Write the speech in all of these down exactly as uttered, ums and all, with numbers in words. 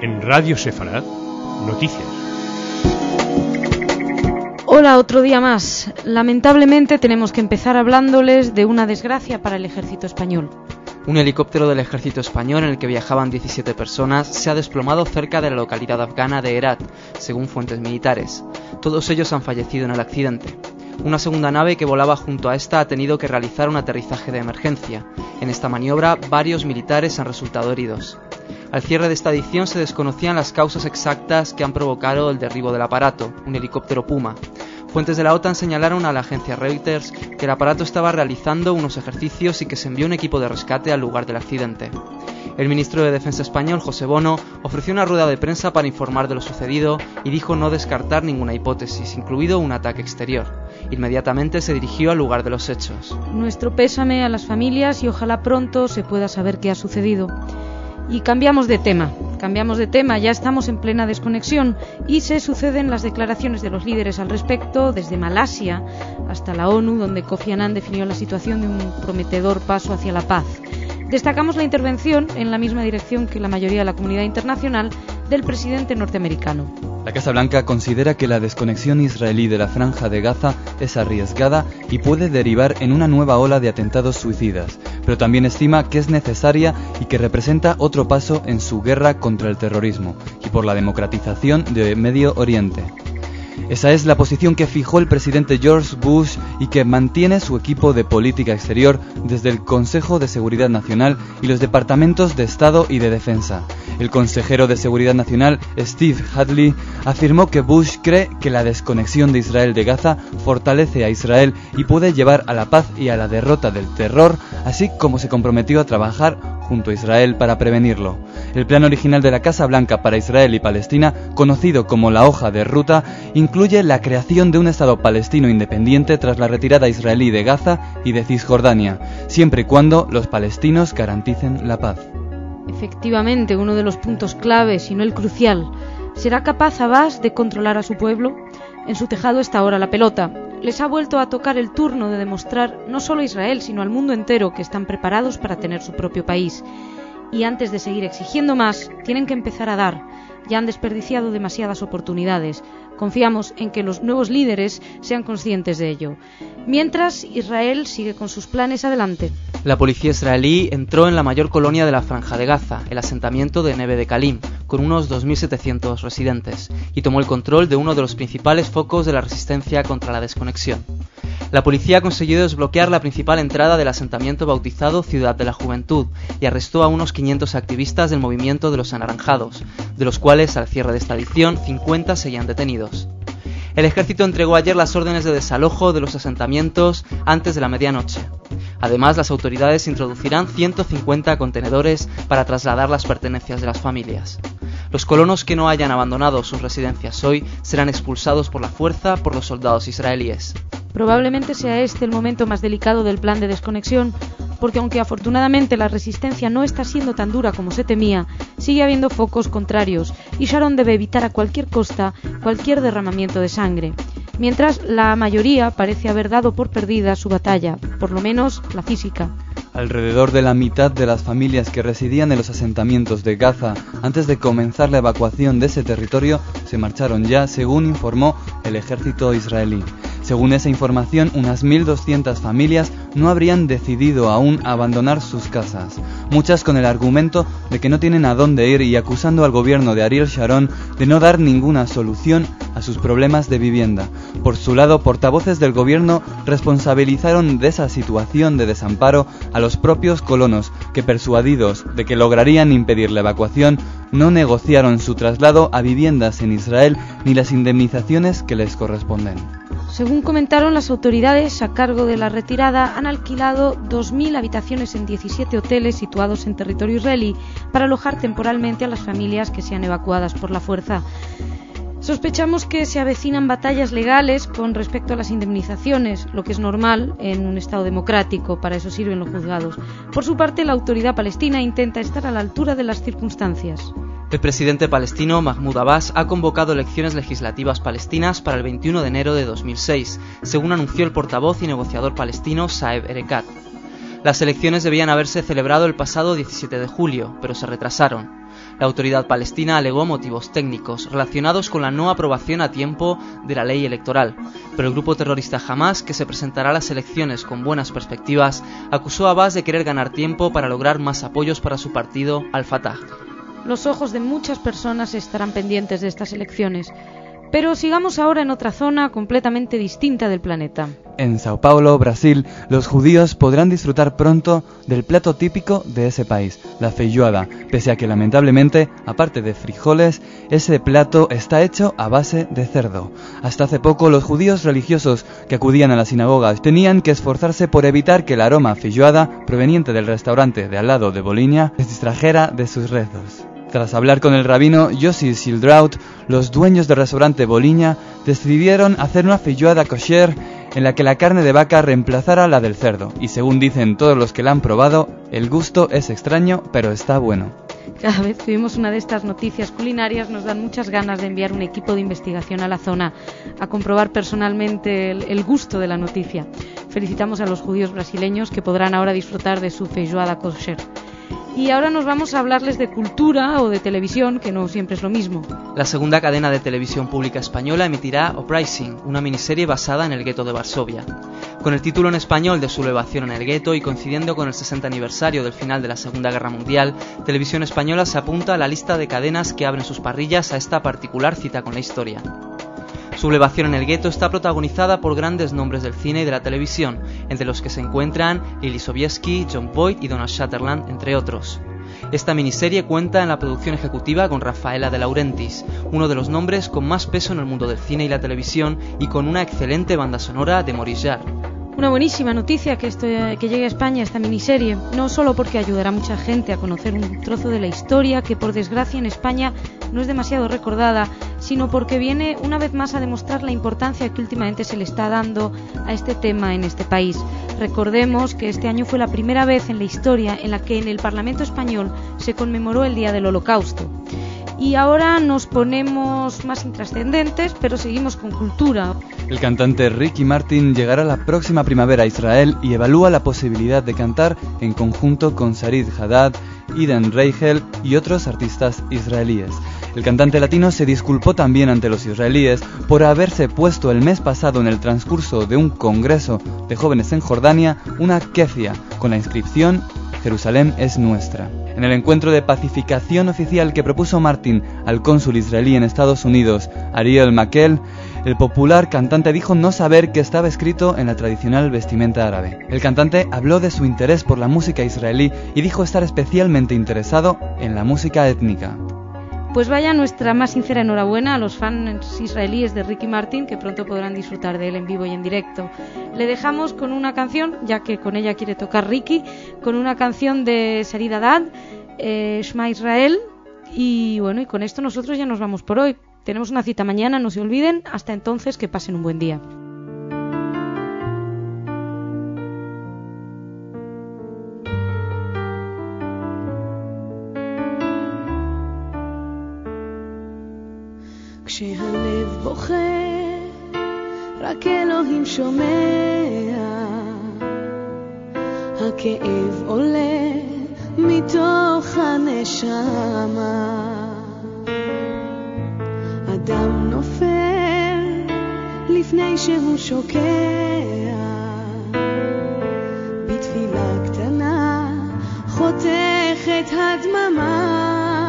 En Radio Sefarad, noticias. Hola, otro día más. Lamentablemente tenemos que empezar hablándoles de una desgracia para el ejército español. Un helicóptero del ejército español en el que viajaban diecisiete personas se ha desplomado cerca de la localidad afgana de Herat, según fuentes militares. Todos ellos han fallecido en el accidente. Una segunda nave que volaba junto a esta ha tenido que realizar un aterrizaje de emergencia. En esta maniobra, varios militares han resultado heridos. Al cierre de esta edición se desconocían las causas exactas que han provocado el derribo del aparato, un helicóptero Puma. Fuentes de la OTAN señalaron a la agencia Reuters que el aparato estaba realizando unos ejercicios y que se envió un equipo de rescate al lugar del accidente. El ministro de Defensa español, José Bono, ofreció una rueda de prensa para informar de lo sucedido y dijo no descartar ninguna hipótesis, incluido un ataque exterior. Inmediatamente se dirigió al lugar de los hechos. Nuestro pésame a las familias y ojalá pronto se pueda saber qué ha sucedido. Y cambiamos de tema, cambiamos de tema, ya estamos en plena desconexión y se suceden las declaraciones de los líderes al respecto, desde Malasia hasta la ONU, donde Kofi Annan definió la situación de un prometedor paso hacia la paz. Destacamos la intervención, en la misma dirección que la mayoría de la comunidad internacional, del presidente norteamericano. La Casa Blanca considera que la desconexión israelí de la Franja de Gaza es arriesgada y puede derivar en una nueva ola de atentados suicidas, pero también estima que es necesaria y que representa otro paso en su guerra contra el terrorismo y por la democratización de Medio Oriente. Esa es la posición que fijó el presidente George Bush y que mantiene su equipo de política exterior desde el Consejo de Seguridad Nacional y los departamentos de Estado y de Defensa. El consejero de Seguridad Nacional, Steve Hadley, afirmó que Bush cree que la desconexión de Israel de Gaza fortalece a Israel y puede llevar a la paz y a la derrota del terror, así como se comprometió a trabajar junto a Israel para prevenirlo. El plan original de la Casa Blanca para Israel y Palestina, conocido como la hoja de ruta, incluye la creación de un Estado palestino independiente tras la retirada israelí de Gaza y de Cisjordania, siempre y cuando los palestinos garanticen la paz. Efectivamente, uno de los puntos claves, y no el crucial. ¿Será capaz Abbas de controlar a su pueblo? En su tejado está ahora la pelota. Les ha vuelto a tocar el turno de demostrar no solo a Israel, sino al mundo entero que están preparados para tener su propio país. Y antes de seguir exigiendo más, tienen que empezar a dar. Ya han desperdiciado demasiadas oportunidades. Confiamos en que los nuevos líderes sean conscientes de ello. Mientras, Israel sigue con sus planes adelante. La policía israelí entró en la mayor colonia de la Franja de Gaza, el asentamiento de Neve de Kalim, con unos dos mil setecientos residentes, y tomó el control de uno de los principales focos de la resistencia contra la desconexión. La policía ha conseguido desbloquear la principal entrada del asentamiento bautizado Ciudad de la Juventud y arrestó a unos quinientos activistas del movimiento de los anaranjados, de los cuales, al cierre de esta edición, cincuenta seguían detenidos. El ejército entregó ayer las órdenes de desalojo de los asentamientos antes de la medianoche. Además, las autoridades introducirán ciento cincuenta contenedores para trasladar las pertenencias de las familias. Los colonos que no hayan abandonado sus residencias hoy serán expulsados por la fuerza por los soldados israelíes. Probablemente sea este el momento más delicado del plan de desconexión, porque aunque afortunadamente la resistencia no está siendo tan dura como se temía, sigue habiendo focos contrarios y Sharon debe evitar a cualquier costa cualquier derramamiento de sangre. Mientras la mayoría parece haber dado por perdida su batalla, por lo menos la física. Alrededor de la mitad de las familias que residían en los asentamientos de Gaza antes de comenzar la evacuación de ese territorio se marcharon ya, según informó el ejército israelí. Según esa información, unas mil doscientas familias no habrían decidido aún abandonar sus casas, muchas con el argumento de que no tienen a dónde ir y acusando al gobierno de Ariel Sharon de no dar ninguna solución a sus problemas de vivienda. Por su lado, portavoces del gobierno responsabilizaron de esa situación de desamparo a los propios colonos, que persuadidos de que lograrían impedir la evacuación, no negociaron su traslado a viviendas en Israel ni las indemnizaciones que les corresponden. Según comentaron las autoridades a cargo de la retirada, han alquilado dos mil habitaciones en diecisiete hoteles situados en territorio israelí para alojar temporalmente a las familias que sean evacuadas por la fuerza. Sospechamos que se avecinan batallas legales con respecto a las indemnizaciones, lo que es normal en un Estado democrático, para eso sirven los juzgados. Por su parte, la autoridad palestina intenta estar a la altura de las circunstancias. El presidente palestino Mahmoud Abbas ha convocado elecciones legislativas palestinas para el veintiuno de enero de dos mil seis, según anunció el portavoz y negociador palestino Saeb Erekat. Las elecciones debían haberse celebrado el pasado diecisiete de julio, pero se retrasaron. La autoridad palestina alegó motivos técnicos relacionados con la no aprobación a tiempo de la ley electoral, pero el grupo terrorista Hamás, que se presentará a las elecciones con buenas perspectivas, acusó a Abbas de querer ganar tiempo para lograr más apoyos para su partido, Al-Fatah. Los ojos de muchas personas estarán pendientes de estas elecciones. Pero sigamos ahora en otra zona completamente distinta del planeta. En Sao Paulo, Brasil, los judíos podrán disfrutar pronto del plato típico de ese país, la feijoada, pese a que lamentablemente, aparte de frijoles, ese plato está hecho a base de cerdo. Hasta hace poco, los judíos religiosos que acudían a las sinagogas tenían que esforzarse por evitar que el aroma feijoada, proveniente del restaurante de al lado de Bolinia, les distrajera de sus rezos. Tras hablar con el rabino Yossi Sildraut, los dueños del restaurante Bolinia decidieron hacer una feijoada kosher en la que la carne de vaca reemplazara la del cerdo, y según dicen todos los que la han probado, el gusto es extraño, pero está bueno. Cada vez que vimos una de estas noticias culinarias nos dan muchas ganas de enviar un equipo de investigación a la zona a comprobar personalmente el, el gusto de la noticia. Felicitamos a los judíos brasileños que podrán ahora disfrutar de su feijoada kosher. Y ahora nos vamos a hablarles de cultura o de televisión, que no siempre es lo mismo. La segunda cadena de televisión pública española emitirá Uprising, una miniserie basada en el gueto de Varsovia. Con el título en español de Sublevación en el gueto y coincidiendo con el sesenta aniversario del final de la Segunda Guerra Mundial, Televisión Española se apunta a la lista de cadenas que abren sus parrillas a esta particular cita con la historia. Sublevación en el gueto está protagonizada por grandes nombres del cine y de la televisión, entre los que se encuentran Lily Sobieski, Jon Voight y Donald Sutherland, entre otros. Esta miniserie cuenta en la producción ejecutiva con Rafaela de Laurentiis, uno de los nombres con más peso en el mundo del cine y la televisión, y con una excelente banda sonora de Maurice Jarre. Una buenísima noticia que, esto, que llegue a España esta miniserie, no solo porque ayudará a mucha gente a conocer un trozo de la historia que por desgracia en España no es demasiado recordada, sino porque viene una vez más a demostrar la importancia que últimamente se le está dando a este tema en este país. Recordemos que este año fue la primera vez en la historia en la que en el Parlamento español se conmemoró el Día del Holocausto. Y ahora nos ponemos más intrascendentes, pero seguimos con cultura. El cantante Ricky Martin llegará la próxima primavera a Israel y evalúa la posibilidad de cantar en conjunto con Sarid Haddad, Eden Reichel y otros artistas israelíes. El cantante latino se disculpó también ante los israelíes por haberse puesto el mes pasado en el transcurso de un congreso de jóvenes en Jordania una kefia con la inscripción Jerusalén es nuestra. En el encuentro de pacificación oficial que propuso Martin al cónsul israelí en Estados Unidos, Ariel Makel, el popular cantante dijo no saber que estaba escrito en la tradicional vestimenta árabe. El cantante habló de su interés por la música israelí y dijo estar especialmente interesado en la música étnica. Pues vaya nuestra más sincera enhorabuena a los fans israelíes de Ricky Martin, que pronto podrán disfrutar de él en vivo y en directo. Le dejamos con una canción, ya que con ella quiere tocar Ricky, con una canción de Sarid Haddad, eh, Shema Israel, y bueno, y con esto nosotros ya nos vamos por hoy. Tenemos una cita mañana, no se olviden. Hasta entonces, que pasen un buen día. כשהלב בוכה, רק אלוהים שומע, הכאב עולה מתוך הנשמה, אדם נופל לפני שהוא שוקע, בתפילה קטנה חותכת הדממה,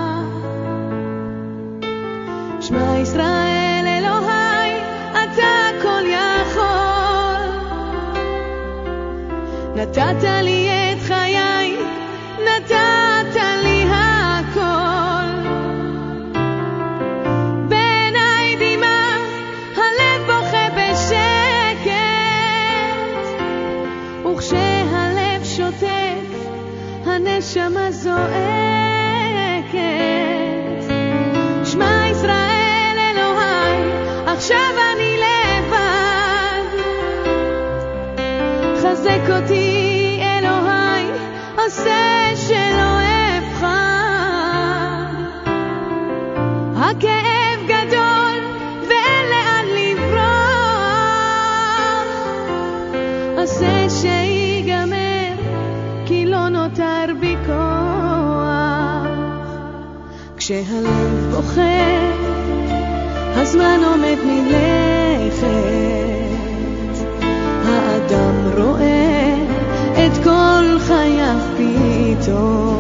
שמע ישראל אלוהי, אתה כל יכול, נתת לי את חיי, נתת לי הכל, בעיניי דמעה, הלב בוכה בשקט, וכשהלב שותק, הנשמה זועקת, שמע ישראל אלוהי, עכשיו אני לבד, חזק אותי אלוהי, עושה שלא אבחר, הכאב גדול ואין לאן לברוח, עושה שיגמר כשהלב בוכה, הזמן עומד מלכת, האדם רואה את כל חייו פתאום.